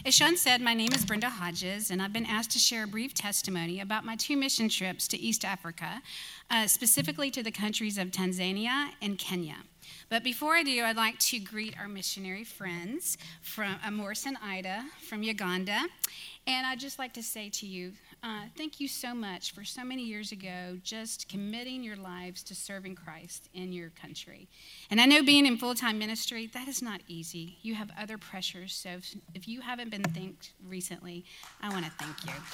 As Sean said, my name is Brenda Hodges, and I've been asked to share a brief testimony about my 2 mission trips to East Africa, specifically to the countries of Tanzania and Kenya. But before I do, I'd like to greet our missionary friends from Morris and Ida from Uganda. And I'd just like to say to you, thank you so much for so many years ago just committing your lives to serving Christ in your country. And I know being in full-time ministry, that is not easy. You have other pressures, so if you haven't been thanked recently, I want to thank you.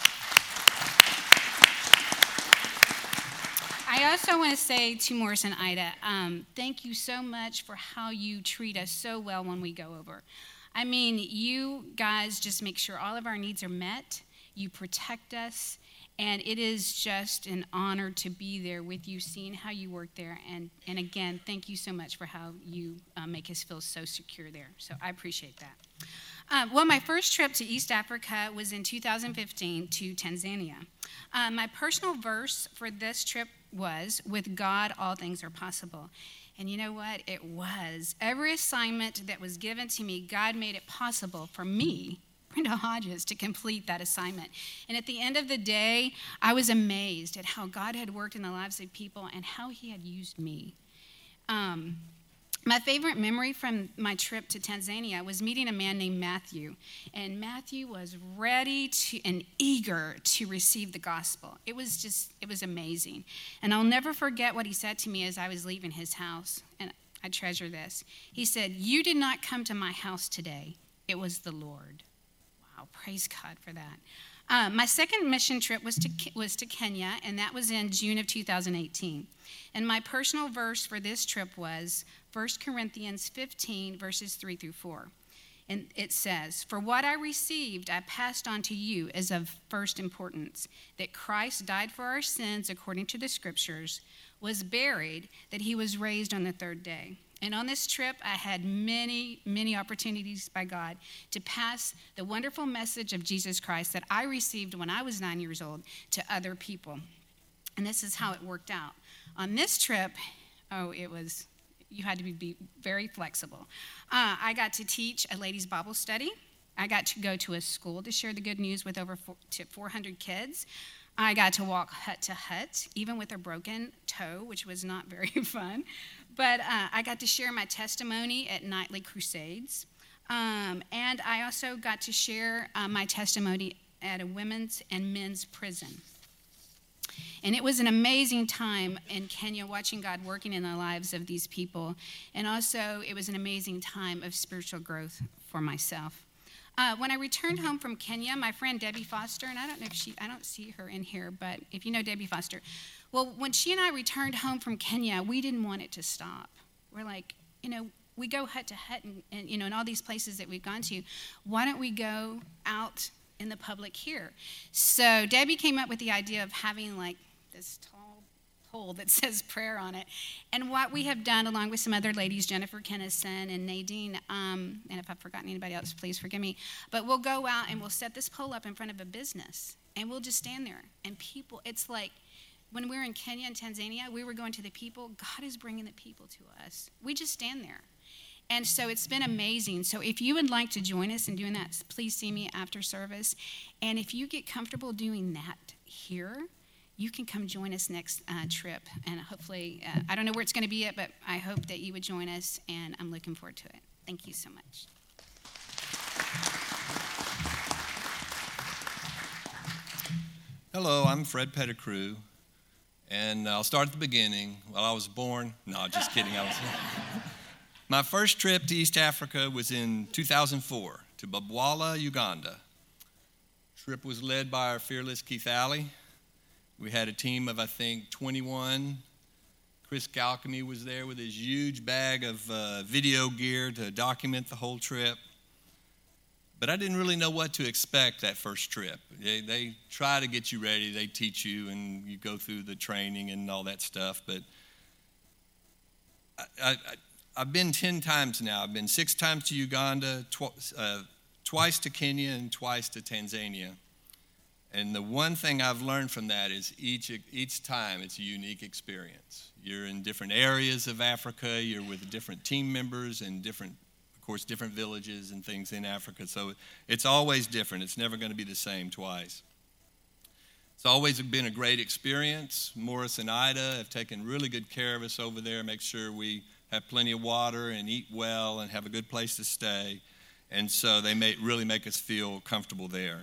I also want to say to Morris and Ida, thank you so much for how you treat us so well when we go over. I mean, you guys just make sure all of our needs are met. You protect us, and it is just an honor to be there with you, seeing how you work there. And again, thank you so much for how you make us feel so secure there. So I appreciate that. Well, my first trip to East Africa was in 2015 to Tanzania. My personal verse for this trip was, "With God, all things are possible." And you know what? It was. Every assignment that was given to me, God made it possible for me, Brenda Hodges, to complete that assignment. And at the end of the day, I was amazed at how God had worked in the lives of people and how he had used me. My favorite memory from my trip to Tanzania was meeting a man named Matthew. And Matthew was ready and eager to receive the gospel. It was amazing. And I'll never forget what he said to me as I was leaving his house. And I treasure this. He said, "You did not come to my house today. It was the Lord." Wow, praise God for that. My second mission trip was to Kenya, and that was in June of 2018. And my personal verse for this trip was 1 Corinthians 15, verses 3 through 4. And it says, "For what I received, I passed on to you as of first importance, that Christ died for our sins according to the scriptures, was buried, that he was raised on the third day." And on this trip, I had many, many opportunities by God to pass the wonderful message of Jesus Christ that I received when I was 9 years old to other people. And this is how it worked out. On this trip, you had to be very flexible. I got to teach a ladies' Bible study. I got to go to a school to share the good news with over 400 kids. I got to walk hut to hut, even with a broken toe, which was not very fun. But I got to share my testimony at nightly crusades. And I also got to share my testimony at a women's and men's prison. And it was an amazing time in Kenya watching God working in the lives of these people. And also, it was an amazing time of spiritual growth for myself. When I returned home from Kenya, my friend Debbie Foster, and I don't see her in here, but if you know Debbie Foster, well, when she and I returned home from Kenya, we didn't want it to stop. We're like, we go hut to hut and in all these places that we've gone to, why don't we go out in the public here? So Debbie came up with the idea of having like this tall pole that says prayer on it. And what we have done, along with some other ladies, Jennifer Kennison and Nadine, and if I've forgotten anybody else, please forgive me, but we'll go out and we'll set this pole up in front of a business, and we'll just stand there. And people, it's like when we were in Kenya and Tanzania, we were going to the people. God is bringing the people to us. We just stand there. And so it's been amazing. So if you would like to join us in doing that, please see me after service. And if you get comfortable doing that here, you can come join us next trip. And hopefully, I don't know where it's going to be at, but I hope that you would join us, and I'm looking forward to it. Thank you so much. Hello, I'm Fred Pettigrew, and I'll start at the beginning. Well, I was born. No, just kidding. My first trip to East Africa was in 2004 to Babwala, Uganda. The trip was led by our fearless Keith Alley. We had a team of, I think, 21. Chris Galkamy was there with his huge bag of video gear to document the whole trip. But I didn't really know what to expect that first trip. They try to get you ready. They teach you, and you go through the training and all that stuff. But I've been 10 times now. I've been 6 times to Uganda, twice to Kenya, and twice to Tanzania. And the one thing I've learned from that is each time it's a unique experience. You're in different areas of Africa. You're with different team members and different, of course, different villages and things in Africa. So it's always different. It's never going to be the same twice. It's always been a great experience. Morris and Ida have taken really good care of us over there, make sure we have plenty of water and eat well and have a good place to stay. And so they really make us feel comfortable there.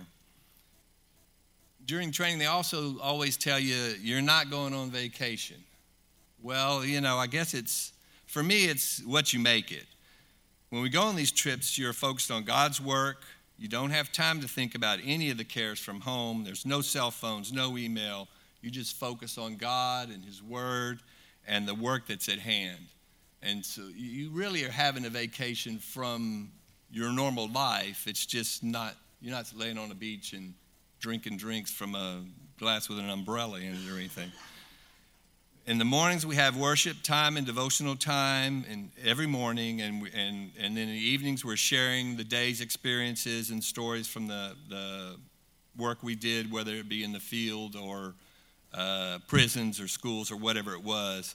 During training, they also always tell you, you're not going on vacation. Well, I guess for me, it's what you make it. When we go on these trips, you're focused on God's work. You don't have time to think about any of the cares from home. There's no cell phones, no email. You just focus on God and His Word and the work that's at hand. And so you really are having a vacation from your normal life. It's just you're not laying on a beach and drinking drinks from a glass with an umbrella in it or anything. In the mornings, we have worship time and devotional time every morning, and then in the evenings, we're sharing the day's experiences and stories from the work we did, whether it be in the field or prisons or schools or whatever it was.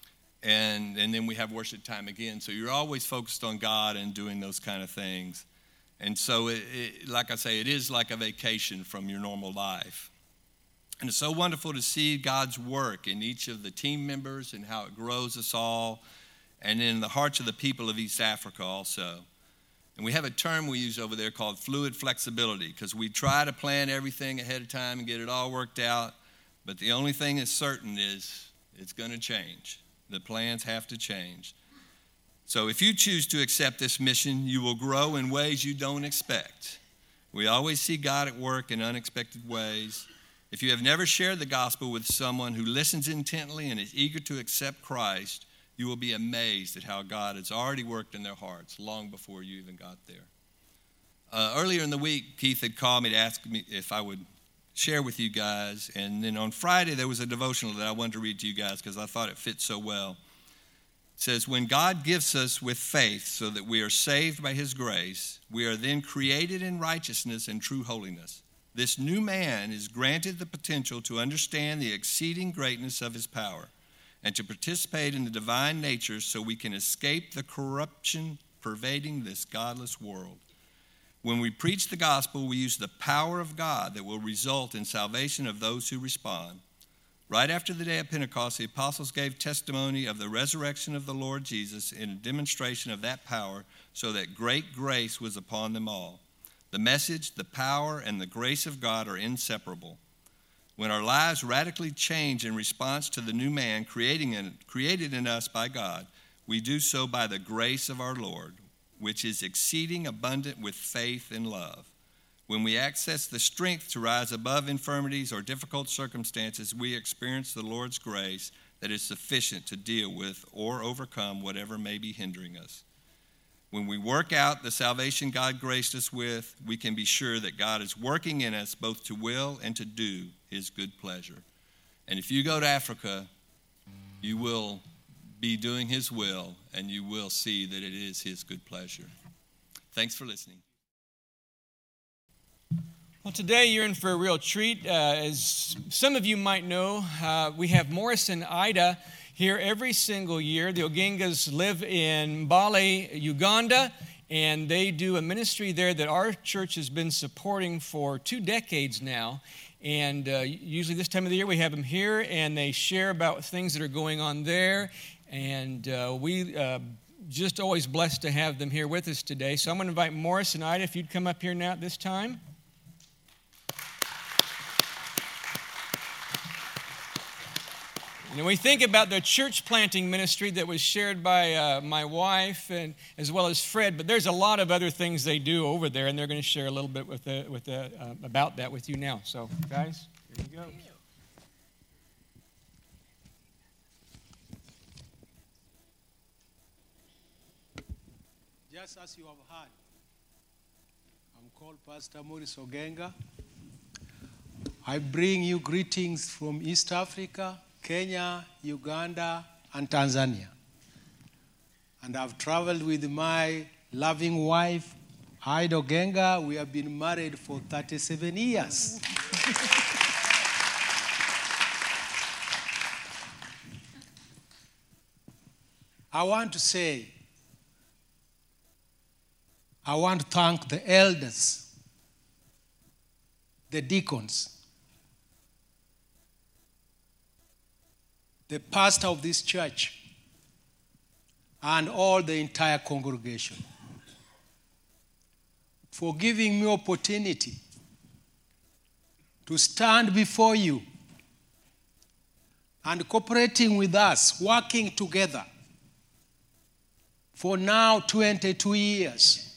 And then we have worship time again. So you're always focused on God and doing those kind of things. And so, like I say, it is like a vacation from your normal life. And it's so wonderful to see God's work in each of the team members and how it grows us all, and in the hearts of the people of East Africa also. And we have a term we use over there called fluid flexibility, because we try to plan everything ahead of time and get it all worked out, but the only thing that's certain is it's going to change. The plans have to change. So if you choose to accept this mission, you will grow in ways you don't expect. We always see God at work in unexpected ways. If you have never shared the gospel with someone who listens intently and is eager to accept Christ, you will be amazed at how God has already worked in their hearts long before you even got there. Earlier in the week, Keith had called me to ask me if I would share with you guys. And then on Friday, there was a devotional that I wanted to read to you guys because I thought it fit so well. It says, when God gifts us with faith so that we are saved by His grace, we are then created in righteousness and true holiness. This new man is granted the potential to understand the exceeding greatness of His power and to participate in the divine nature so we can escape the corruption pervading this godless world. When we preach the gospel, we use the power of God that will result in salvation of those who respond. Right after the day of Pentecost, the apostles gave testimony of the resurrection of the Lord Jesus in a demonstration of that power so that great grace was upon them all. The message, the power, and the grace of God are inseparable. When our lives radically change in response to the new man created in us by God, we do so by the grace of our Lord, which is exceeding abundant with faith and love. When we access the strength to rise above infirmities or difficult circumstances, we experience the Lord's grace that is sufficient to deal with or overcome whatever may be hindering us. When we work out the salvation God graced us with, we can be sure that God is working in us both to will and to do His good pleasure. And if you go to Africa, you will be doing His will, and you will see that it is His good pleasure. Thanks for listening. Well, today you're in for a real treat. As some of you might know, we have Morris and Ida here every single year. The Ogengas live in Mbale, Uganda, and they do a ministry there that our church has been supporting for 2 decades now. And usually this time of the year we have them here, and they share about things that are going on there. And we just always blessed to have them here with us today. So I'm going to invite Morris and Ida, if you'd come up here now at this time. And when we think about the about planting ministry that was shared by my wife and as well as Fred, but there's a lot of other things they do over there, and they're going to share a little bit about that with you now. So, guys, here we go. Just as you have heard, I'm called Pastor Morris Ogenga. I bring you greetings from East Africa, Kenya, Uganda, and Tanzania. And I've traveled with my loving wife, Ida Ogenga. We have been married for 37 years. I want to say, I want to thank the elders, the deacons, the pastor of this church, and all the entire congregation for giving me opportunity to stand before you and cooperating with us, working together for now 22 years.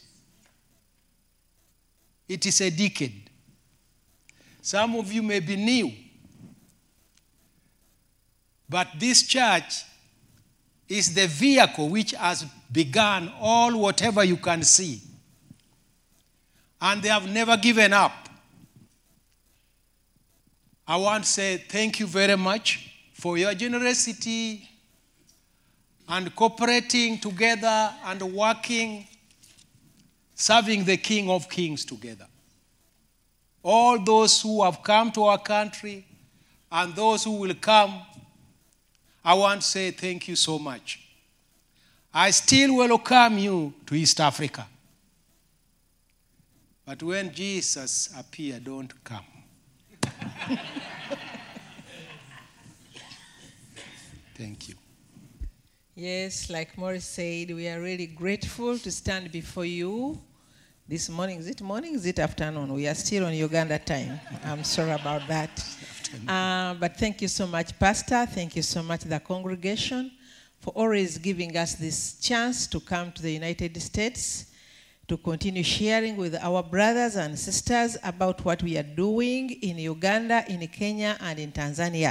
It is a decade. Some of you may be new, but this church is the vehicle which has begun all whatever you can see. And they have never given up. I want to say thank you very much for your generosity and cooperating together and working, serving the King of Kings together. All those who have come to our country and those who will come, I want to say thank you so much. I still welcome you to East Africa. But when Jesus appears, don't come. Thank you. Yes, like Morris said, we are really grateful to stand before you this morning. Is it morning? Is it afternoon? We are still on Uganda time. I'm sorry about that. But thank you so much, Pastor. Thank you so much, the congregation, for always giving us this chance to come to the United States to continue sharing with our brothers and sisters about what we are doing in Uganda, in Kenya, and in Tanzania.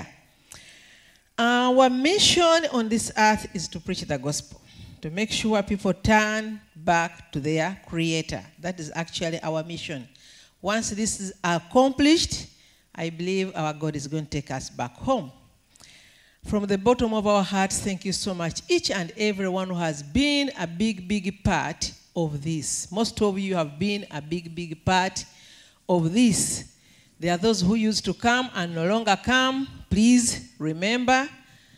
Our mission on this earth is to preach the gospel, to make sure people turn back to their Creator. That is actually our mission. Once this is accomplished, I believe our God is going to take us back home. From the bottom of our hearts, thank you so much, each and everyone who has been a big, big part of this. Most of you have been a big, big part of this. There are those who used to come and no longer come. Please remember,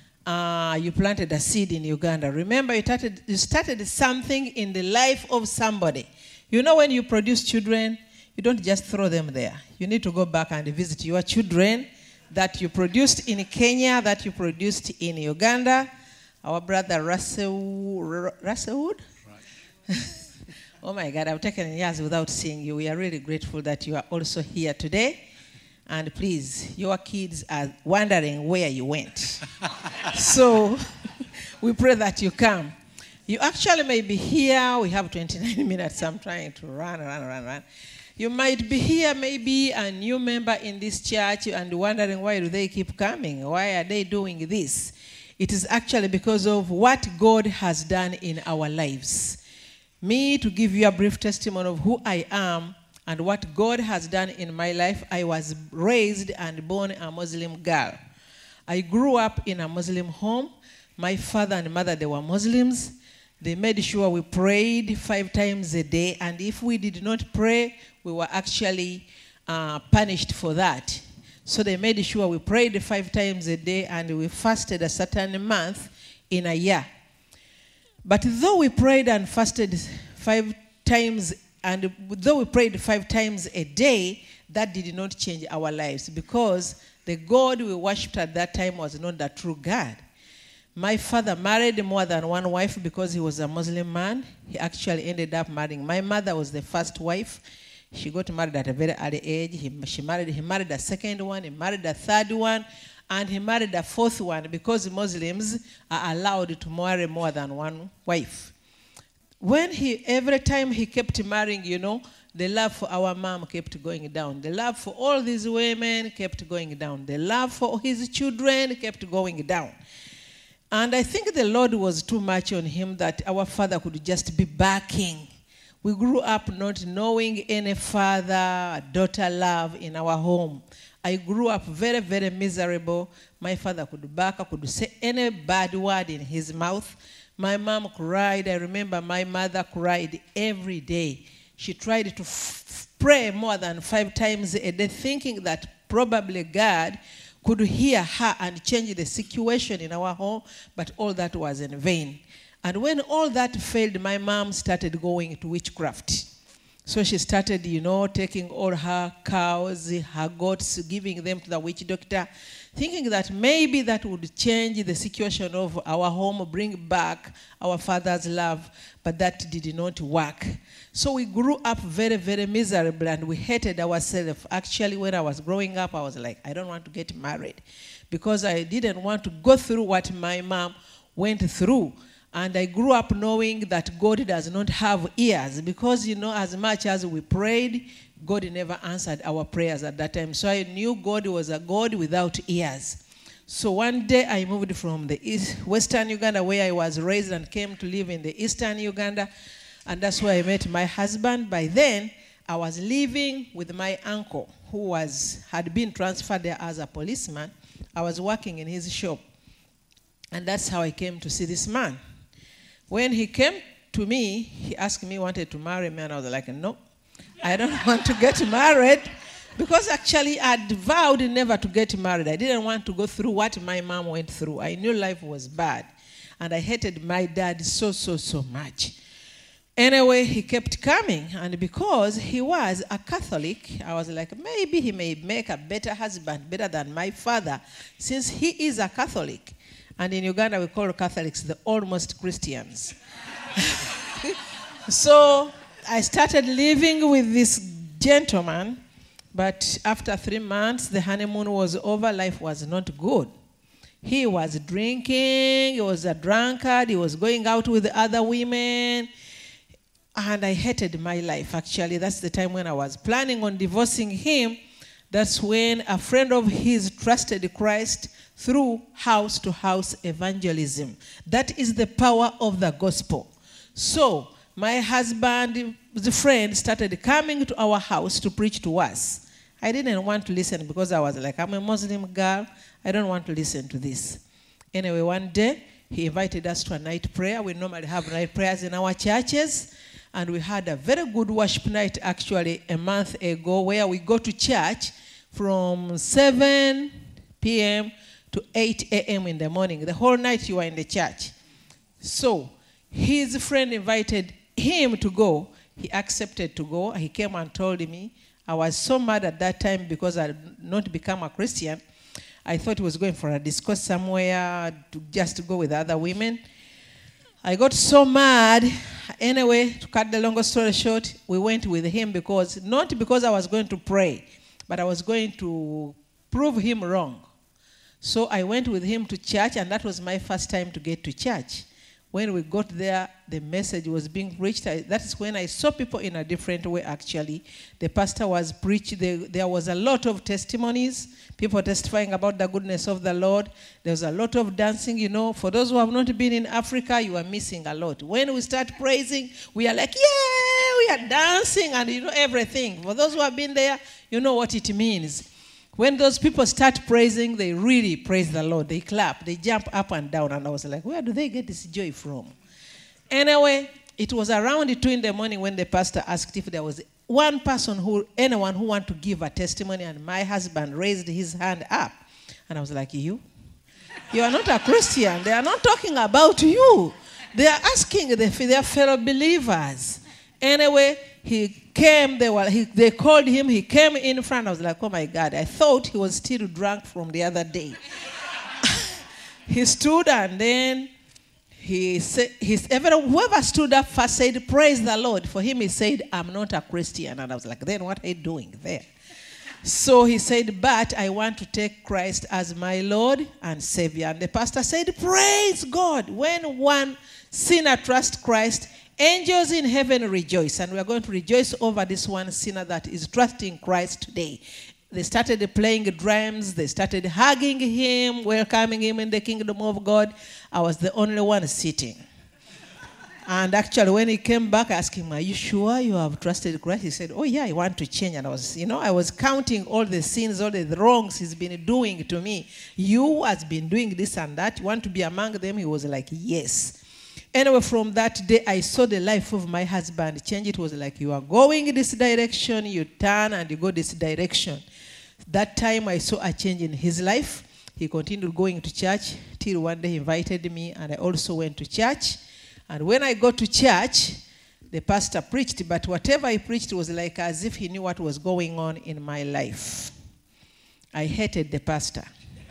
you planted a seed in Uganda. Remember, you started something in the life of somebody. You know, when you produce children, you don't just throw them there. You need to go back and visit your children that you produced in Kenya, that you produced in Uganda. Our brother Russell Wood? Right. Oh my God, I've taken years without seeing you. We are really grateful that you are also here today. And please, your kids are wondering where you went. So we pray that you come. You actually may be here. We have 29 minutes. I'm trying to run. You might be here, maybe a new member in this church and wondering why do they keep coming? Why are they doing this? It is actually because of what God has done in our lives. Me, to give you a brief testimony of who I am and what God has done in my life, I was raised and born a Muslim girl. I grew up in a Muslim home. My father and mother, they were Muslims. They made sure we prayed 5 times a day, and if we did not pray, we were actually punished for that. So they made sure we prayed 5 times a day, and we fasted a certain month in a year. But though we prayed and fasted 5 times, and though we prayed 5 times a day, that did not change our lives, because the God we worshipped at that time was not the true God. My father married more than one wife because he was a Muslim man. He actually ended up marrying. My mother was the first wife. She got married at a very early age. He married a second one, he married a third one, and he married a fourth one because Muslims are allowed to marry more than one wife. Every time he kept marrying, the love for our mom kept going down. The love for all these women kept going down. The love for his children kept going down. And I think the Lord was too much on him that our father could just be backing. We grew up not knowing any father-daughter love in our home. I grew up very, very miserable. My father could back, could say any bad word in his mouth. My mom cried. I remember my mother cried every day. She tried to pray more than 5 times a day, thinking that probably God could hear her and change the situation in our home, but all that was in vain. And when all that failed, my mom started going to witchcraft. So she started, taking all her cows, her goats, giving them to the witch doctor, thinking that maybe that would change the situation of our home, bring back our father's love, but that did not work. So we grew up very, very miserable, and we hated ourselves. Actually, when I was growing up, I was like, I don't want to get married, because I didn't want to go through what my mom went through. And I grew up knowing that God does not have ears, because, as much as we prayed, God never answered our prayers at that time. So I knew God was a God without ears. So one day I moved from the Western Uganda, where I was raised, and came to live in the Eastern Uganda. And that's where I met my husband. By then, I was living with my uncle, who had been transferred there as a policeman. I was working in his shop. And that's how I came to see this man. When he came to me, he asked me, wanted to marry me, and I was like, no, I don't want to get married, because actually I'd vowed never to get married. I didn't want to go through what my mom went through. I knew life was bad, and I hated my dad so much. Anyway, he kept coming, and because he was a Catholic, I was like, maybe he may make a better husband, better than my father, since he is a Catholic. And in Uganda, we call Catholics the almost Christians. So I started living with this gentleman, but after 3 months, the honeymoon was over. Life was not good. He was drinking. He was a drunkard. He was going out with other women. And I hated my life, actually. That's the time when I was planning on divorcing him. That's when a friend of his trusted Christ through house-to-house evangelism. That is the power of the gospel. So my husband's friend started coming to our house to preach to us. I didn't want to listen, because I was like, I'm a Muslim girl. I don't want to listen to this. Anyway, one day, he invited us to a night prayer. We normally have night prayers in our churches. And we had a very good worship night, actually, a month ago, where we go to church from 7 p.m. to 8 a.m. in the morning. The whole night you are in the church. So his friend invited him to go. He accepted to go. He came and told me. I was so mad at that time because I had not become a Christian. I thought he was going for a disco somewhere just to go with other women. I got so mad. Anyway, to cut the long story short, we went with him not because I was going to pray, but I was going to prove him wrong. So I went with him to church, and that was my first time to get to church. When we got there, the message was being preached. That is when I saw people in a different way, actually. The pastor was preaching. There was a lot of testimonies, people testifying about the goodness of the Lord. There was a lot of dancing. For those who have not been in Africa, you are missing a lot. When we start praising, we are like, yeah, we are dancing and everything. For those who have been there, you know what it means. When those people start praising, they really praise the Lord. They clap, they jump up and down. And I was like, where do they get this joy from? Anyway, it was around 2 in the morning when the pastor asked if there was anyone who wanted to give a testimony. And my husband raised his hand up. And I was like, you are not a Christian. They are not talking about you. They are asking their fellow believers. Anyway, he came, they called him, he came in front. I was like, oh my God, I thought he was still drunk from the other day. He stood, and then he said, whoever stood up first said, praise the Lord. For him, he said, I'm not a Christian. And I was like, then what are you doing there? So he said, but I want to take Christ as my Lord and Savior. And the pastor said, praise God. When one sinner trusts Christ, angels in heaven rejoice. And we are going to rejoice over this one sinner that is trusting Christ today. They started playing drums. They started hugging him, welcoming him in the kingdom of God. I was the only one sitting. And actually, when he came back, I asked him, are you sure you have trusted Christ? He said, oh yeah, I want to change. And I was counting all the sins, all the wrongs he's been doing to me. You has been doing this and that. You want to be among them? He was like, yes. Anyway, from that day, I saw the life of my husband change. It was like, you are going this direction, you turn and you go this direction. That time, I saw a change in his life. He continued going to church till one day he invited me, and I also went to church. And when I go to church, the pastor preached, but whatever he preached was like as if he knew what was going on in my life. I hated the pastor.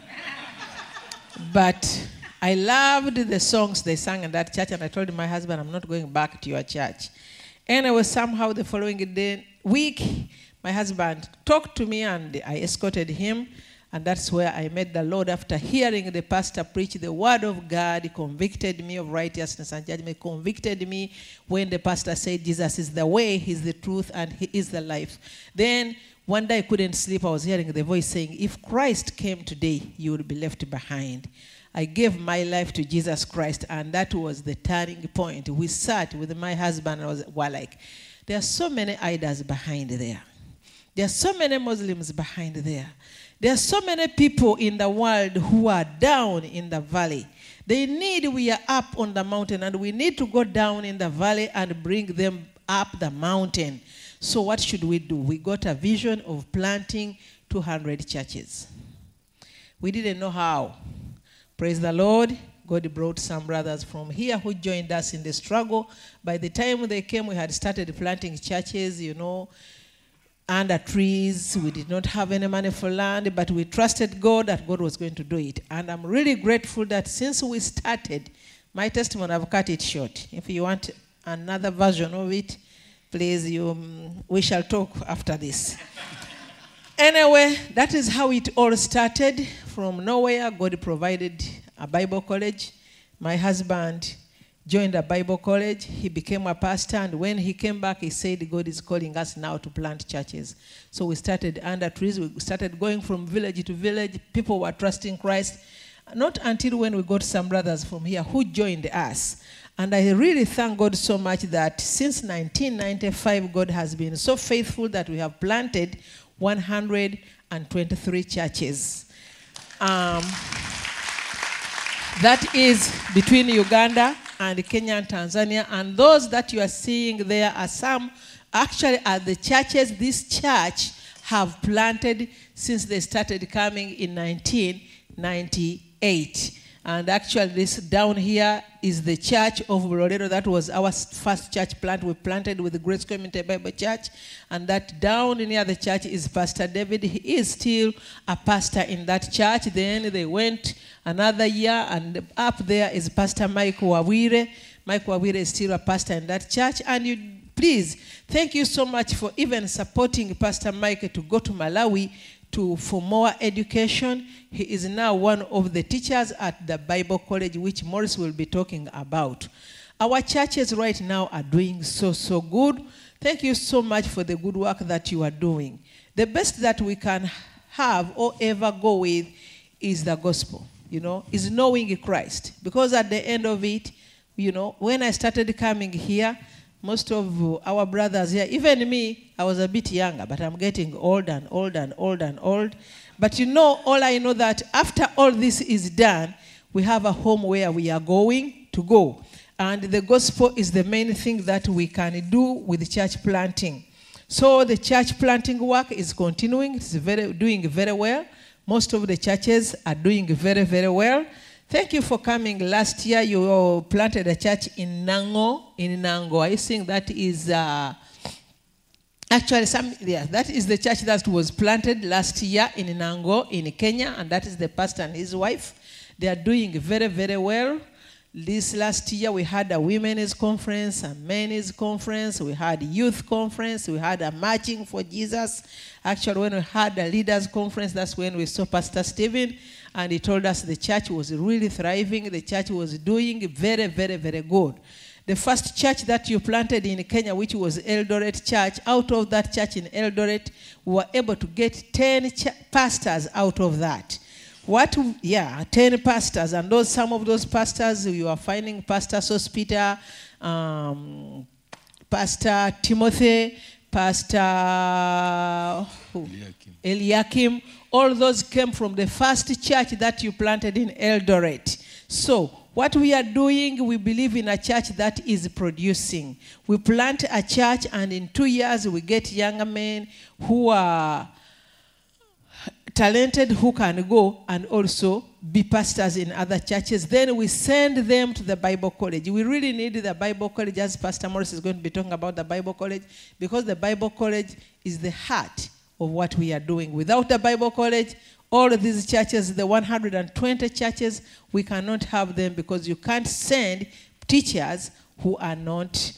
But I loved the songs they sang in that church, and I told my husband, I'm not going back to your church. Anyway, somehow the following week, my husband talked to me, and I escorted him, and that's where I met the Lord. After hearing the pastor preach the word of God, he convicted me of righteousness and judgment, convicted me when the pastor said Jesus is the way, he's the truth, and he is the life. Then one day I couldn't sleep. I was hearing the voice saying, if Christ came today, you would be left behind. I gave my life to Jesus Christ, and that was the turning point. We sat with my husband and were like, there are so many idols behind there. There are so many Muslims behind there. There are so many people in the world who are down in the valley. We are up on the mountain, and we need to go down in the valley and bring them up the mountain. So what should we do? We got a vision of planting 200 churches. We didn't know how. Praise the Lord. God brought some brothers from here who joined us in the struggle. By the time they came, we had started planting churches, under trees. We did not have any money for land, but we trusted God that God was going to do it. And I'm really grateful that since we started, my testimony, I've cut it short. If you want another version of it, please, we shall talk after this. Anyway, that is how it all started. From nowhere, God provided a Bible college. My husband joined a Bible college. He became a pastor, and when he came back, he said, God is calling us now to plant churches. So we started under trees. We started going from village to village. People were trusting Christ. Not until when we got some brothers from here who joined us. And I really thank God so much that since 1995, God has been so faithful that we have planted 123 churches. That is between Uganda and Kenya and Tanzania. And those that you are seeing there are some, actually, are the churches this church have planted since they started coming in 1998. And actually, this down here is the church of Loreto. That was our first church plant. We planted with the Grace Community Bible Church. And that down near the church is Pastor David. He is still a pastor in that church. Then they went another year, and up there is Pastor Mike Wawire. Mike Wawire is still a pastor in that church. And please, thank you so much for even supporting Pastor Mike to go to Malawi for more education. He is now one of the teachers at the Bible College, which Morris will be talking about. Our churches right now are doing so good. Thank you so much for the good work that you are doing. The best that we can have or ever go with is the gospel, is knowing Christ. Because at the end of it, when I started coming here, most of our brothers here, even me, I was a bit younger, but I'm getting old and old and old and old. But all I know that after all this is done, we have a home where we are going to go. And the gospel is the main thing that we can do with church planting. So the church planting work is continuing. It's doing very well. Most of the churches are doing very, very well. Thank you for coming. Last year, you planted a church in Nango. I think that is that is the church that was planted last year in Nango in Kenya, and that is the pastor and his wife. They are doing very, very well. This last year, we had a women's conference, a men's conference, we had youth conference, we had a marching for Jesus. Actually, when we had a leaders conference, that's when we saw Pastor Stephen, and he told us the church was really thriving. The church was doing very, very, very good. The first church that you planted in Kenya, which was Eldoret Church, out of that church in Eldoret, we were able to get 10 pastors out of that. 10 pastors, and some of those pastors, you are finding Pastor Sospita, Pastor Timothy, Pastor Eliakim. All those came from the first church that you planted in Eldoret. So what we are doing, we believe in a church that is producing. We plant a church, and in 2 years we get younger men who are talented who can go and also be pastors in other churches. Then we send them to the Bible college. We really need the Bible college, as Pastor Morris is going to be talking about the Bible college, because the Bible college is the heart of what we are doing. Without the Bible college, all of these churches, the 120 churches, we cannot have them, because you can't send teachers who are not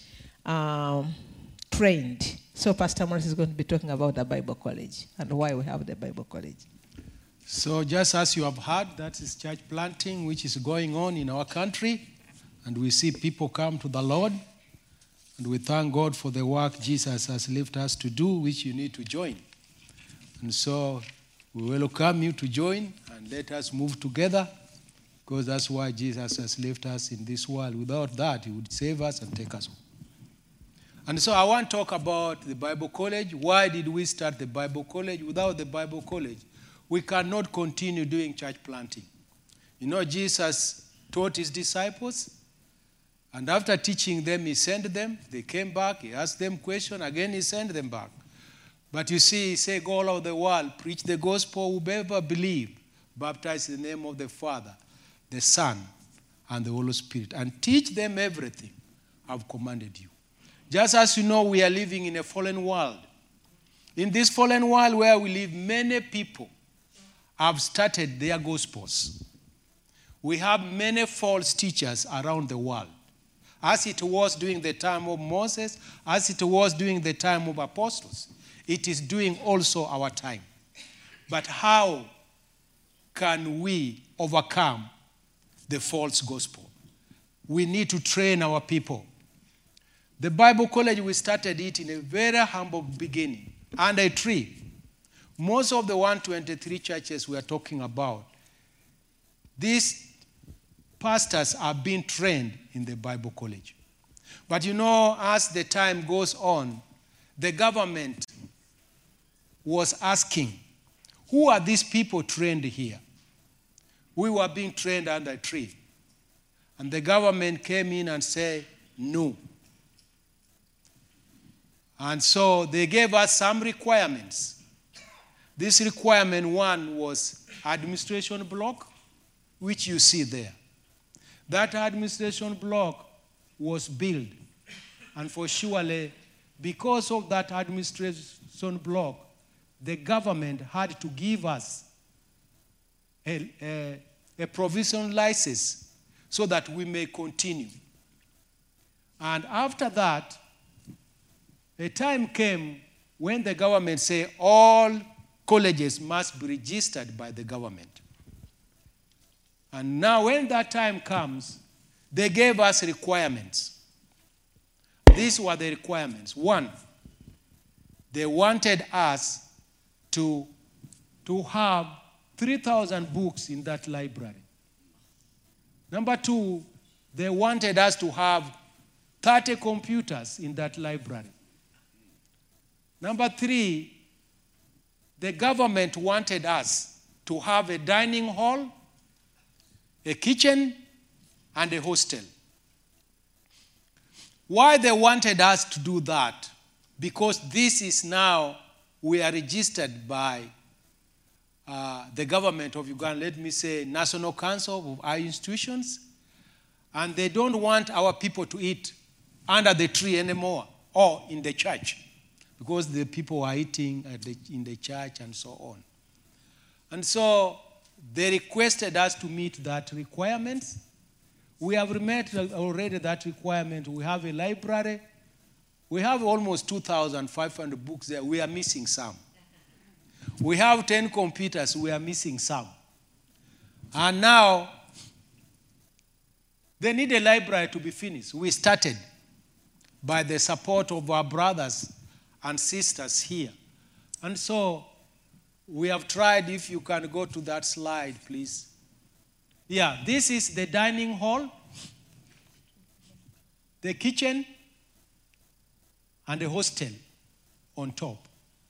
trained. So Pastor Morris is going to be talking about the Bible college and why we have the Bible college. So just as you have heard, that is church planting, which is going on in our country. And we see people come to the Lord. And we thank God for the work Jesus has left us to do, which you need to join. And so we welcome you to join, and let us move together, because that's why Jesus has left us in this world. Without that, he would save us and take us home. And so I want to talk about the Bible college. Why did we start the Bible college? Without the Bible college, we cannot continue doing church planting. You know, Jesus taught his disciples, and after teaching them, he sent them. They came back. He asked them questions. Again, he sent them back. But you see, he said, go all over the world, preach the gospel, whoever believe, baptize in the name of the Father, the Son, and the Holy Spirit, and teach them everything I've commanded you. Just as you know, we are living in a fallen world. In this fallen world where we live, many people have started their gospels. We have many false teachers around the world, as it was during the time of Moses, as it was during the time of apostles. It is doing also our time. But how can we overcome the false gospel? We need to train our people. The Bible college, we started it in a very humble beginning, under a tree. Most of the 123 churches we are talking about, these pastors are being trained in the Bible college. But you know, as the time goes on, the government was asking, who are these people trained here? We were being trained under a tree. And the government came in and said, no. And so they gave us some requirements. This requirement one was administration block, which you see there. That administration block was built. And for surely, because of that administration block, the government had to give us a provisional license so that we may continue. And after that, a time came when the government said all colleges must be registered by the government. And now when that time comes, they gave us requirements. These were the requirements. One, they wanted us to have 3,000 books in that library. Number two, they wanted us to have 30 computers in that library. Number three, the government wanted us to have a dining hall, a kitchen, and a hostel. Why they wanted us to do that? Because this is now, we are registered by the government of Uganda, let me say, National Council of Higher Institutions, and they don't want our people to eat under the tree anymore or in the church, because the people are eating in the church and so on. And so they requested us to meet that requirement. We have met already that requirement. We have a library. We have almost 2,500 books there. We are missing some. We have 10 computers. We are missing some. And now, they need a library to be finished. We started by the support of our brothers and sisters here. And so, we have tried, if you can go to that slide, please. Yeah, this is the dining hall, the kitchen, and the hostel on top.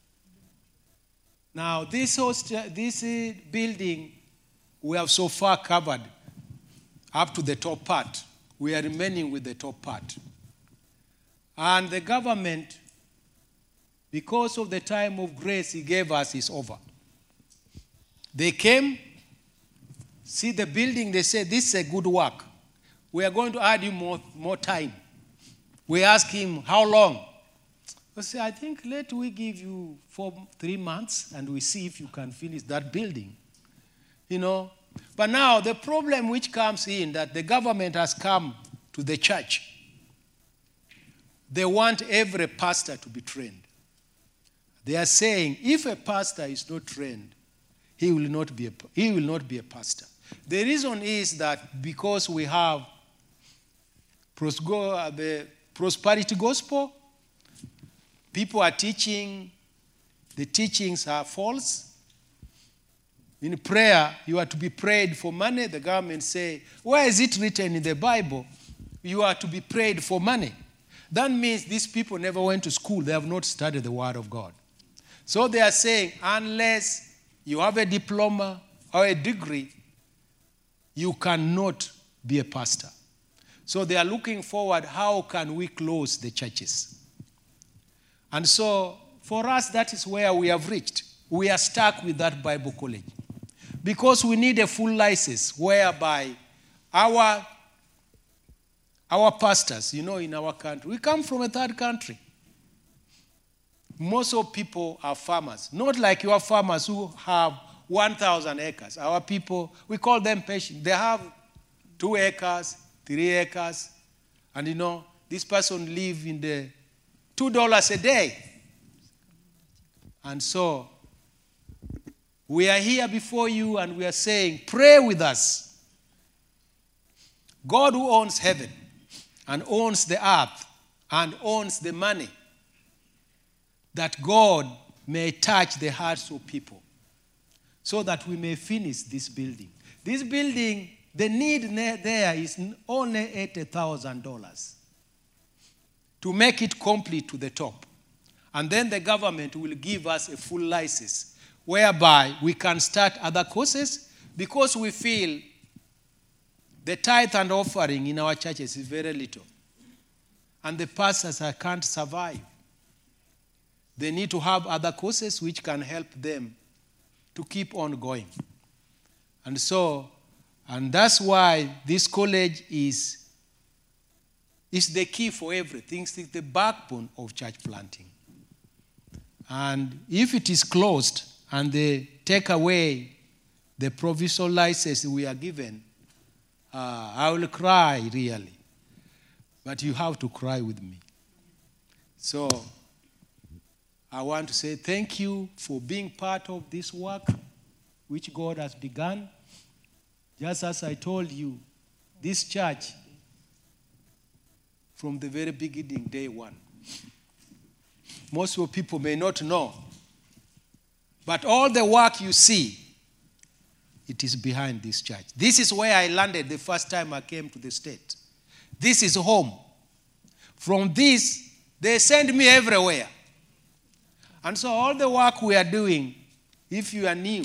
Now, this building, we have so far covered up to the top part. We are remaining with the top part. And the government, because of the time of grace he gave us, is over. They came, see the building, they said, this is a good work. We are going to add you more time. We asked him, how long? I said, I think let we give you 3 months and we see if you can finish that building. But now the problem which comes in that the government has come to the church. They want every pastor to be trained. They are saying if a pastor is not trained, he will not be a pastor. The reason is that because we have the prosperity gospel, people are teaching, the teachings are false. In prayer, you are to be prayed for money. The government say, where is it written in the Bible? You are to be prayed for money. That means these people never went to school. They have not studied the Word of God. So they are saying, unless you have a diploma or a degree, you cannot be a pastor. So they are looking forward, how can we close the churches? And so for us, that is where we have reached. We are stuck with that Bible college. Because we need a full license whereby our pastors, in our country, we come from a third country. Most of people are farmers. Not like your farmers who have 1,000 acres. Our people, we call them patient. They have 2 acres, 3 acres. And this person lives in the $2 a day. And so, we are here before you and we are saying, pray with us. God who owns heaven and owns the earth and owns the money, that God may touch the hearts of people so that we may finish this building. This building, the need there is only $80,000 to make it complete to the top. And then the government will give us a full license whereby we can start other courses because we feel the tithe and offering in our churches is very little. And the pastors can't survive. They need to have other courses which can help them to keep on going. And that's why this college is the key for everything. It's the backbone of church planting. And if it is closed and they take away the provisional license we are given, I will cry really. But you have to cry with me. So I want to say thank you for being part of this work which God has begun. Just as I told you, this church, from the very beginning, day one, most of people may not know, but all the work you see, it is behind this church. This is where I landed the first time I came to the state. This is home. From this, they send me everywhere. And so all the work we are doing, if you are new,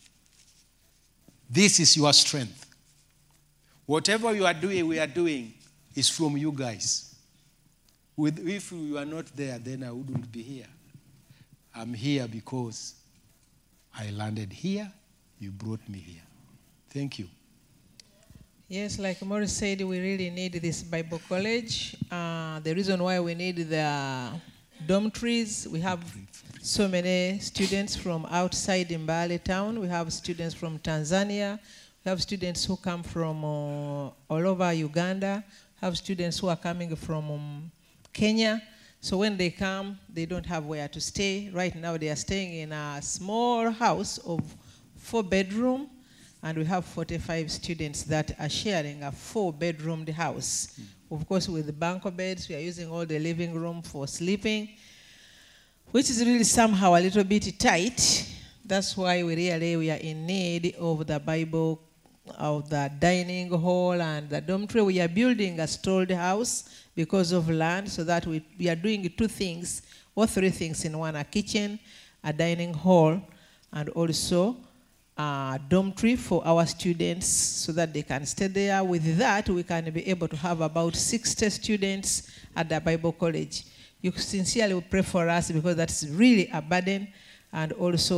this is your strength. Whatever you are doing, we are doing, is from you guys. If you are not there, then I wouldn't be here. I'm here because I landed here. You brought me here. Thank you. Yes, like Morris said, we really need this Bible college. The reason why we need the dormitories, we have so many students from outside Mbale town. We have students from Tanzania. We have students who come from all over Uganda. We have students who are coming from Kenya. So when they come, they don't have where to stay. Right now they are staying in a small house of 4-bedroom, and we have 45 students that are sharing a 4-bedroomed house. Of course, with the bunker beds, we are using all the living room for sleeping, which is really somehow a little bit tight. That's why we are in need of the Bible, of the dining hall and the dormitory. We are building a stored house because of land, so that we are doing 2 things or 3 things in one: a kitchen, a dining hall, and also a dormitory for our students so that they can stay there. With that, we can be able to have about 60 students at the Bible college. You sincerely pray for us because that's really a burden, and also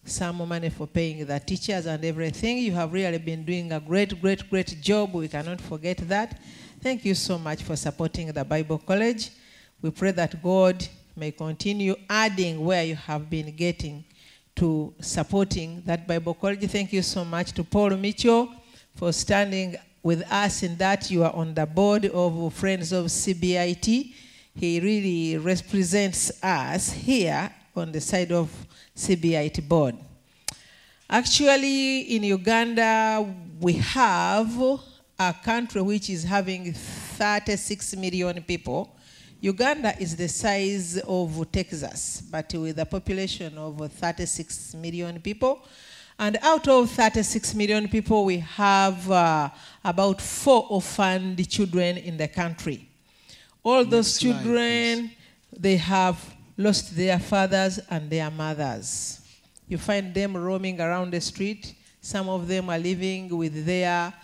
some money for paying the teachers and everything. You have really been doing a great job. We cannot forget that. Thank you so much for supporting the Bible College. We pray that God may continue adding where you have been getting to supporting that Bible College. Thank you so much to Paul Mitchell for standing with us in that. You are on the board of Friends of CBIT. He really represents us here on the side of CBIT board. Actually, in Uganda, we have a country which is having 36 million people. Uganda is the size of Texas, but with a population of 36 million people. And out of 36 million people, we have about 4 orphaned children in the country. All those children, they have lost their fathers and their mothers. You find them roaming around the street. Some of them are living with their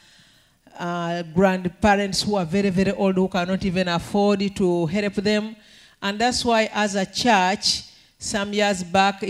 grandparents who are very old, who cannot even afford to help them. And that's why, as a church, some years back,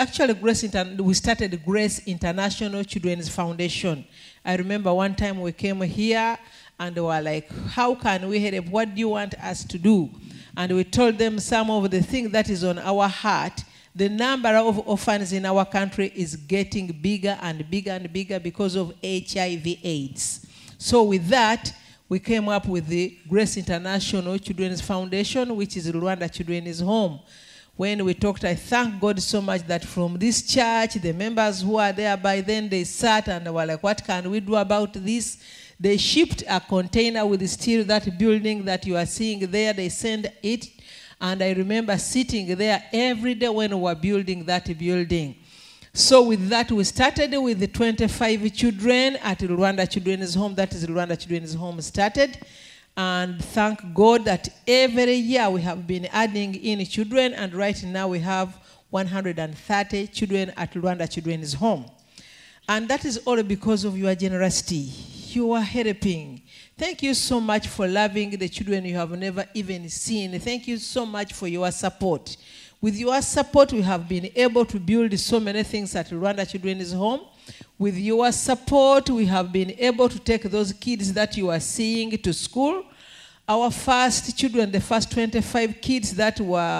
we started Grace International Children's Foundation. I remember one time we came here and they were like, how can we help? What do you want us to do? And we told them some of the things that is on our heart. The number of orphans in our country is getting bigger and bigger because of HIV/AIDS. So with that, we came up with the Grace International Children's Foundation, which is Rwanda Children's Home. When we talked, I thank God so much that from this church, the members who are there by then, they sat and were like, what can we do about this? They shipped a container with still that building that you are seeing there. They sent it. And I remember sitting there every day when we were building that building. So with that, we started with the 25 children at Rwanda Children's Home. That is Rwanda Children's Home started. And thank God that every year we have been adding in children. And right now we have 130 children at Rwanda Children's Home. And that is all because of your generosity. You are helping. Thank you so much for loving the children you have never even seen. Thank you so much for your support. With your support, we have been able to build so many things at Rwanda Children's Home. With your support, we have been able to take those kids that you are seeing to school. Our first children, the first 25 kids that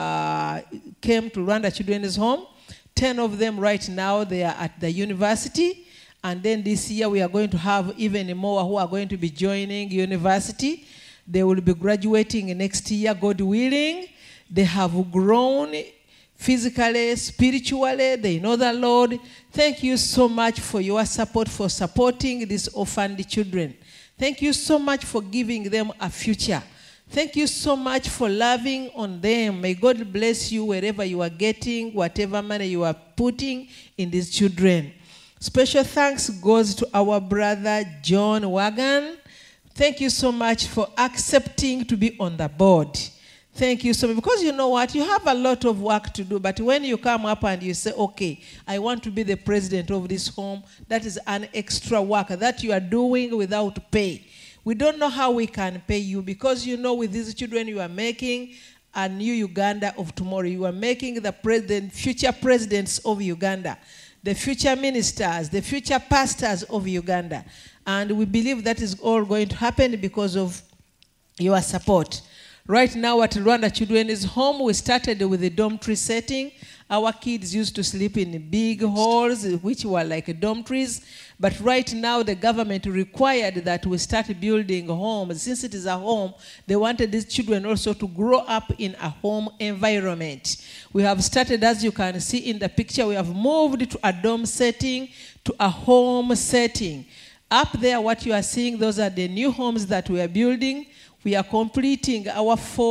came to Rwanda Children's Home, 10 of them right now, they are at the university. And then this year we are going to have even more who are going to be joining university. They will be graduating next year, God willing. They have grown physically, spiritually. They know the Lord. Thank you so much for your support, for supporting these orphaned children. Thank you so much for giving them a future. Thank you so much for loving on them. May God bless you wherever you are getting, whatever money you are putting in these children. Special thanks goes to our brother John Wagan. Thank you so much for accepting to be on the board. Thank you so much. Because you know what? You have a lot of work to do. But when you come up and you say, okay, I want to be the president of this home, that is an extra work that you are doing without pay. We don't know how we can pay you because, you know, with these children you are making a new Uganda of tomorrow. You are making the future presidents of Uganda, the future ministers, the future pastors of Uganda. And we believe that is all going to happen because of your support. Right now at Rwanda Children's Home, we started with the dormitory setting. Our kids used to sleep in big halls, which were like dormitories. But right now, the government required that we start building homes. Since it is a home, they wanted these children also to grow up in a home environment. We have started, as you can see in the picture, we have moved to a dorm setting, to a home setting. Up there, what you are seeing, those are the new homes that we are building. We are completing our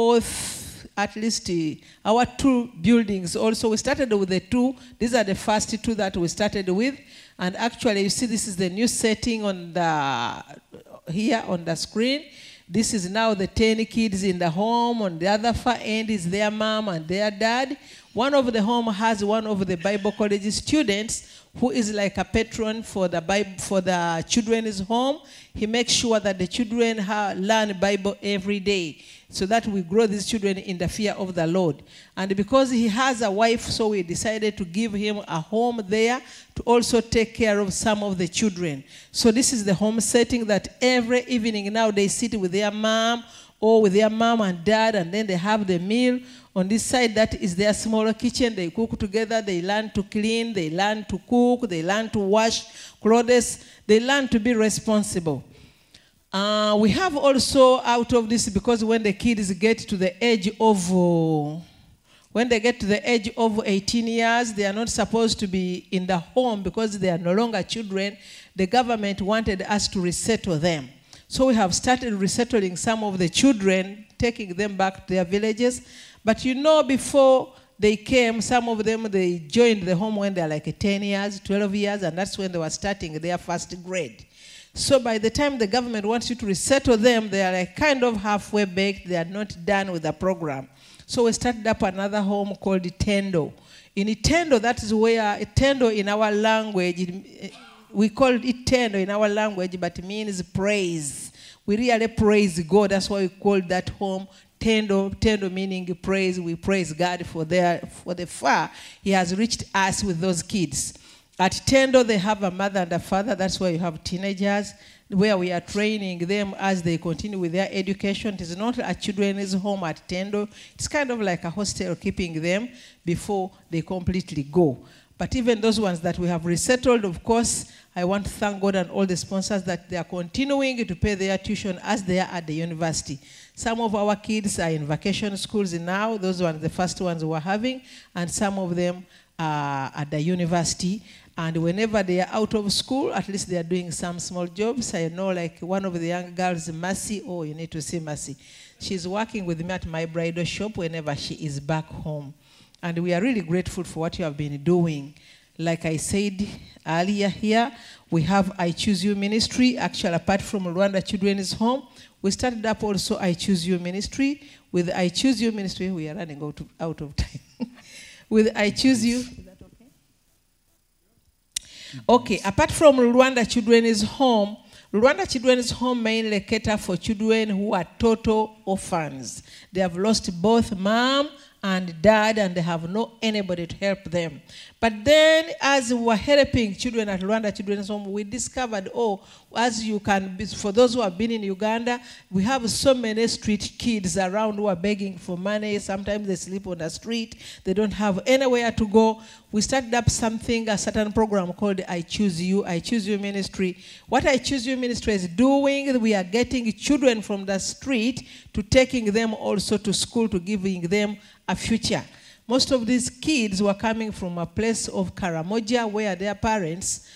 our 2 buildings. Also, we started with the 2. These are the first 2 that we started with. And actually, you see, this is the new setting here on the screen. This is now the 10 kids in the home. On the other far end is their mom and their dad. One of the home has one of the Bible college students who is like a patron for the children's home. He makes sure that the children learn Bible every day. so that we grow these children in the fear of the Lord. And because he has a wife, so we decided to give him a home there to also take care of some of the children. So this is the home setting that every evening now they sit with their mom or with their mom and dad, and then they have the meal. On this side, that is their smaller kitchen. They cook together. They learn to clean. They learn to cook. They learn to wash clothes. They learn to be responsible. We have also out of this, because when the kids get to the age of 18 years, they are not supposed to be in the home because they are no longer children. The government wanted us to resettle them. So we have started resettling some of the children, taking them back to their villages. But before they came, some of them, they joined the home when they're like 10 years, 12 years, and that's when they were starting their first grade. So by the time the government wants you to resettle them, they are like kind of halfway baked. They are not done with the program. So we started up another home called Tendo. In Tendo, that is where Tendo in our language, we call it Tendo in our language, but it means praise. We really praise God. That's why we call that home Tendo. Tendo meaning praise. We praise God for the far he has reached us with those kids. At Tendo, they have a mother and a father. That's why you have teenagers, where we are training them as they continue with their education. It is not a children's home at Tendo. It's kind of like a hostel, keeping them before they completely go. But even those ones that we have resettled, of course, I want to thank God and all the sponsors that they are continuing to pay their tuition as they are at the university. Some of our kids are in vacation schools now. Those were the first ones we were having. And some of them are at the university. And whenever they are out of school, at least they are doing some small jobs. I know like one of the young girls, Mercy. Oh, you need to see Mercy. She's working with me at my bridal shop whenever she is back home. And we are really grateful for what you have been doing. Like I said earlier here, we have I Choose You Ministry. Actually, apart from Rwanda Children's Home, we started up also I Choose You Ministry. With I Choose You Ministry, we are running out of time. With I Choose You. Is that okay? Okay, apart from Rwanda Children's Home, Rwanda Children's Home mainly cater for children who are total orphans. They have lost both mom and dad, and they have no anybody to help them. But then, as we were helping children at Rwanda Children's Home, we discovered, as you can, for those who have been in Uganda, we have so many street kids around who are begging for money. Sometimes they sleep on the street. They don't have anywhere to go. We started up a certain program called I Choose You Ministry. What I Choose You Ministry is doing, we are getting children from the street to taking them also to school, to giving them a future. Most of these kids were coming from a place of Karamoja, where their parents,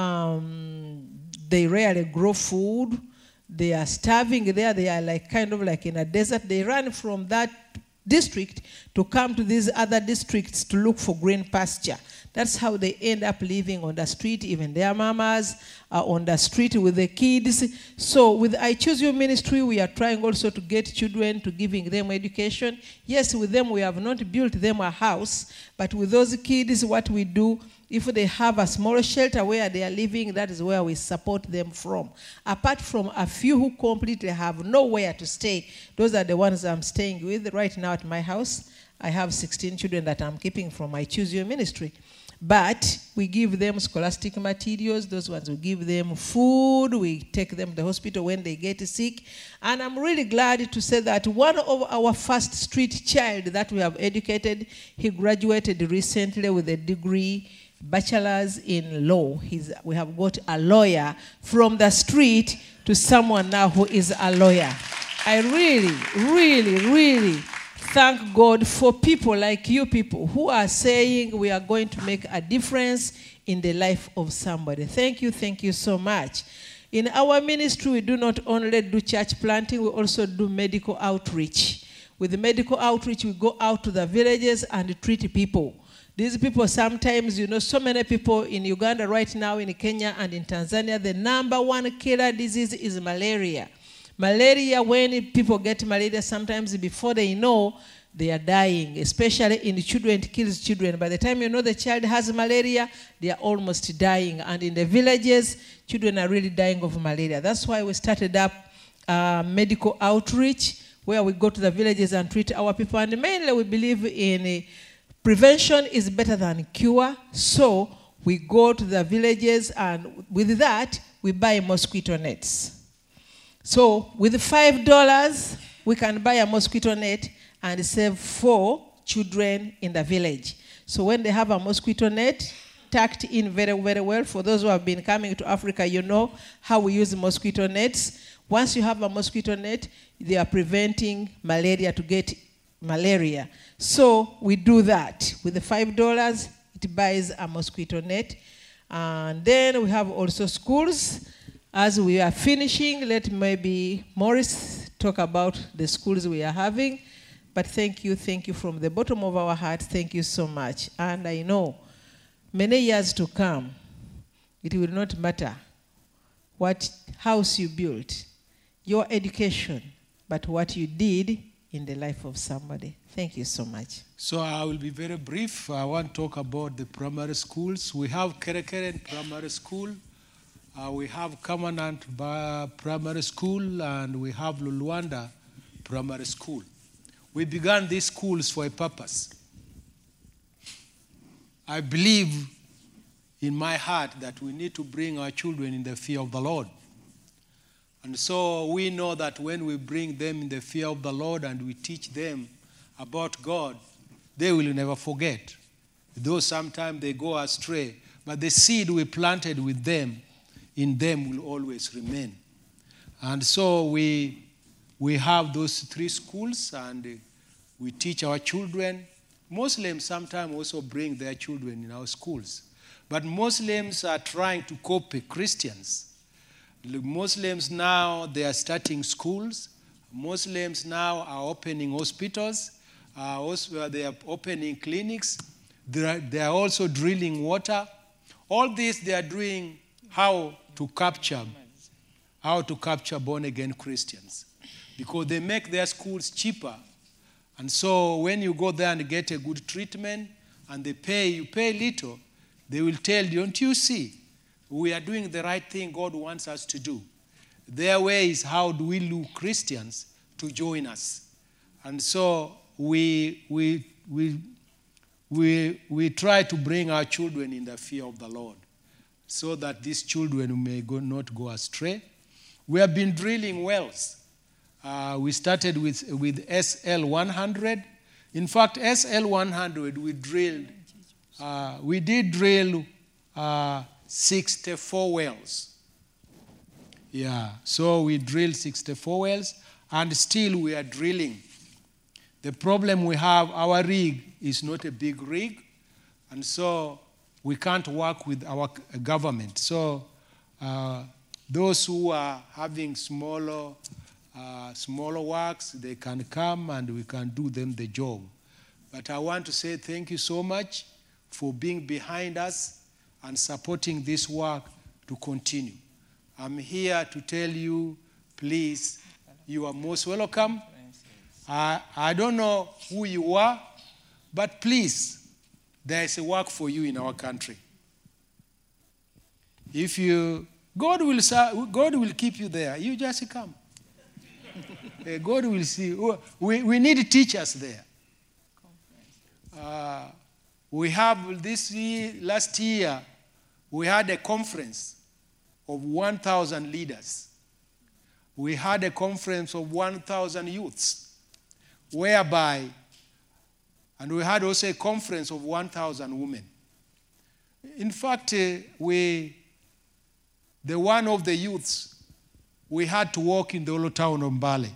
they rarely grow food. They are starving there. They are like kind of like in a desert. They run from that district to come to these other districts to look for green pasture. That's how they end up living on the street. Even their mamas are on the street with the kids. So with I Choose You Ministry, we are trying also to get children, to giving them education. Yes, with them we have not built them a house, but with those kids, what we do, if they have a small shelter where they are living, that is where we support them from. Apart from a few who completely have nowhere to stay, those are the ones I'm staying with right now at my house. I have 16 children that I'm keeping from I Choose You Ministry. But we give them scholastic materials. Those ones, we give them food. We take them to the hospital when they get sick. And I'm really glad to say that one of our first street child that we have educated, he graduated recently with a degree, bachelor's in law. We have got a lawyer from the street to someone now who is a lawyer. I really thank God for people like you people who are saying we are going to make a difference in the life of somebody. Thank you so much. In our ministry, we do not only do church planting, we also do medical outreach. With the medical outreach, we go out to the villages and treat people. These people sometimes, so many people in Uganda right now, in Kenya and in Tanzania, the number one killer disease is malaria. Malaria, when people get malaria, sometimes before they know, they are dying, especially in children. It kills children. By the time you know the child has malaria, they are almost dying. And in the villages, children are really dying of malaria. That's why we started up medical outreach. where we go to the villages and treat our people. And mainly we believe in prevention is better than cure. So we go to the villages, and with that, we buy mosquito nets. So with $5, we can buy a mosquito net and save 4 children in the village. So when they have a mosquito net tucked in very, very well, for those who have been coming to Africa, you know how we use mosquito nets. Once you have a mosquito net, they are preventing malaria to get malaria. So we do that. With the $5, it buys a mosquito net. And then we have also schools. As we are finishing, let maybe Morris talk about the schools we are having. But thank you from the bottom of our hearts. Thank you so much. And I know many years to come, it will not matter what house you built, your education, but what you did in the life of somebody. Thank you so much. So I will be very brief. I want to talk about the primary schools. We have Kerekeren Primary School. We have Commandant Primary School, and we have Lulwanda Primary School. We began these schools for a purpose. I believe in my heart that we need to bring our children in the fear of the Lord. And so we know that when we bring them in the fear of the Lord and we teach them about God, they will never forget. Though sometimes they go astray, but the seed we planted with them, in them will always remain. And so we have those 3 schools, and we teach our children. Muslims sometimes also bring their children in our schools. But Muslims are trying to copy Christians. Muslims now, they are starting schools. Muslims now are opening hospitals. Also, they are opening clinics. They are also drilling water. All this they are doing how to capture born-again Christians. Because they make their schools cheaper. And so when you go there and get a good treatment and you pay little, they will tell you, don't you see, we are doing the right thing God wants us to do. Their way is, how do we lure Christians to join us? And so we try to bring our children in the fear of the Lord, so that these children may not go astray. We have been drilling wells. We started with SL100. In fact, SL100 we did drill 64 wells. Yeah, so we drilled 64 wells, and still we are drilling. The problem we have, our rig is not a big rig, and so we can't work with our government. So those who are having smaller works, they can come and we can do them the job. But I want to say thank you so much for being behind us and supporting this work to continue. I'm here to tell you, please, you are most welcome. I don't know who you are, but please, there is a work for you in our country. God will keep you there. You just come. God will see. We need teachers there. We have last year, we had a conference of 1,000 leaders. We had a conference of 1,000 youths, and we had also a conference of 1,000 women. In fact, one of the youths, we had to walk in the whole town of Mbale.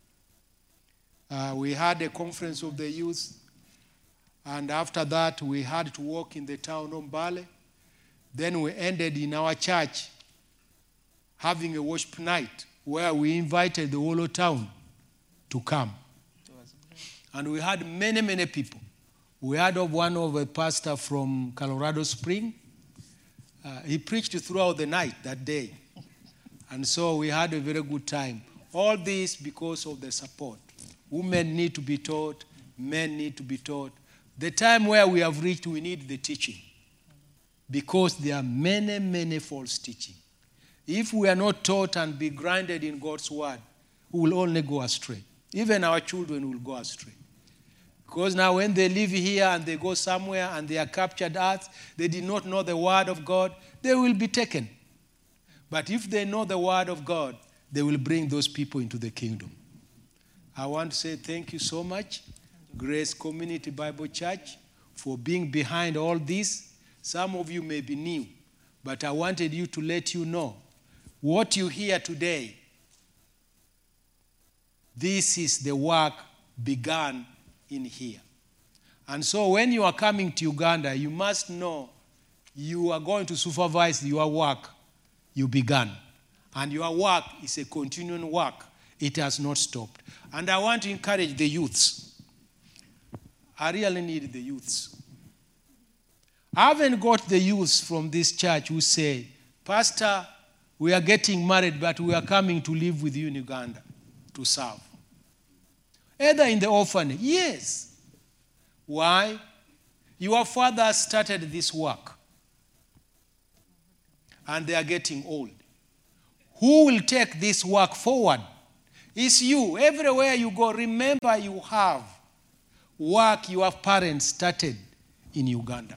We had a conference of the youth, and after that, we had to walk in the town of Mbale. Then we ended in our church having a worship night where we invited the whole town to come. And we had many, many people. We had one of a pastor from Colorado Springs. He preached throughout the night that day. And so we had a very good time. All this because of the support. Women need to be taught. Men need to be taught. The time where we have reached, we need the teaching. Because there are many, many false teaching. If we are not taught and be grounded in God's word, we will only go astray. Even our children will go astray. Because now when they live here and they go somewhere and they are captured earth, they did not know the word of God, they will be taken. But if they know the word of God, they will bring those people into the kingdom. I want to say thank you so much, Grace Community Bible Church, for being behind all this. Some of you may be new, but I wanted you to let you know what you hear today. This is the work begun in here. And so when you are coming to Uganda, you must know you are going to supervise your work you began. And your work is a continuing work. It has not stopped. And I want to encourage the youths. I really need the youths. I haven't got the youths from this church who say, Pastor, we are getting married, but we are coming to live with you in Uganda to serve. Either in the orphanage. Yes. Why? Your father started this work. And they are getting old. Who will take this work forward? It's you. Everywhere you go, remember you have work your parents started in Uganda.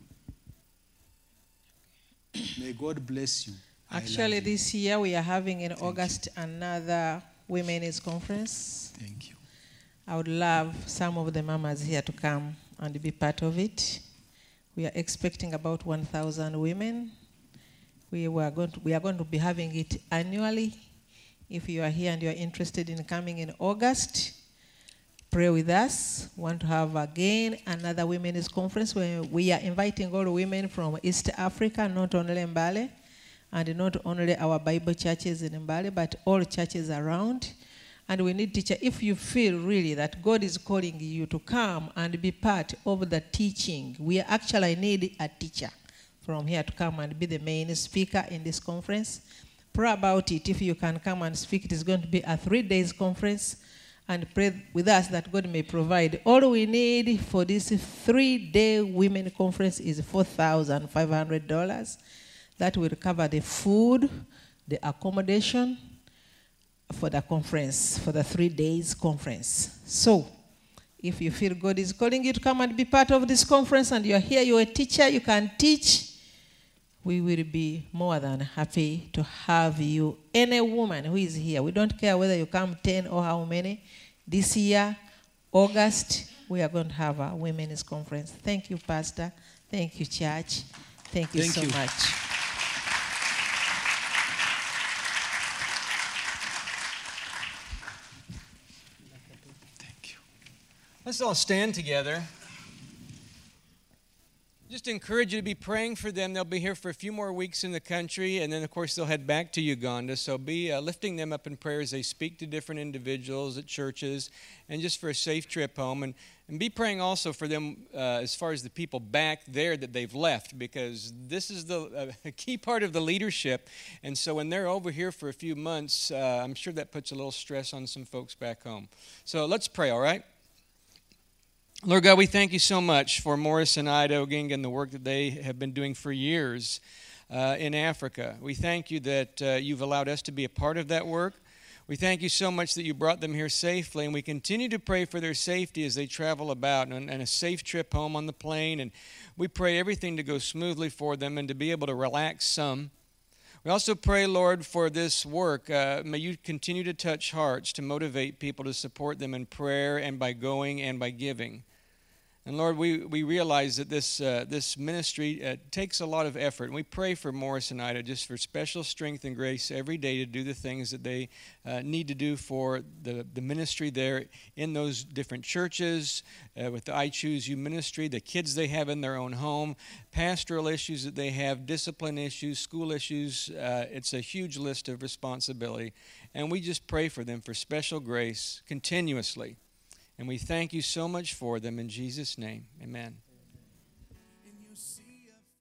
May God bless you. Actually, this year we are having in August another women's conference. Thank you. I would love some of the mamas here to come and be part of it. We are expecting about 1,000 women. We are going to be having it annually. If you are here and you are interested in coming in August, pray with us. We want to have again another women's conference where we are inviting all women from East Africa, not only Mbale, and not only our Bible churches in Mbale, but all churches around. And we need teachers. If you feel really that God is calling you to come and be part of the teaching, we actually need a teacher from here to come and be the main speaker in this conference. Pray about it. If you can come and speak, it is going to be a 3-day conference. And pray with us that God may provide. All we need for this 3-day women conference is $4,500. That will cover the food, the accommodation for the conference, for the 3 days conference. So, if you feel God is calling you to come and be part of this conference and you're here, you're a teacher, you can teach, we will be more than happy to have you. Any woman who is here, we don't care whether you come 10 or how many. This year, August, we are going to have a women's conference. Thank you, Pastor. Thank you, church. Thank you so much. Thank you. Let's all stand together. Just encourage you to be praying for them. They'll be here for a few more weeks in the country, and then, of course, they'll head back to Uganda. So be lifting them up in prayer as they speak to different individuals at churches and just for a safe trip home. And be praying also for them as far as the people back there that they've left, because this is a key part of the leadership. And so when they're over here for a few months, I'm sure that puts a little stress on some folks back home. So let's pray, all right? Lord God, we thank you so much for Morris and Ida Oginga and the work that they have been doing for years in Africa. We thank you that you've allowed us to be a part of that work. We thank you so much that you brought them here safely, and we continue to pray for their safety as they travel about and a safe trip home on the plane. And we pray everything to go smoothly for them and to be able to relax some. We also pray, Lord, for this work. May you continue to touch hearts to motivate people to support them in prayer and by going and by giving. And Lord, we realize that this ministry takes a lot of effort. And we pray for Morris and Ida just for special strength and grace every day to do the things that they need to do for the ministry there in those different churches, with the I Choose You ministry, the kids they have in their own home, pastoral issues that they have, discipline issues, school issues. It's a huge list of responsibility. And we just pray for them for special grace continuously. And we thank you so much for them in Jesus' name. Amen.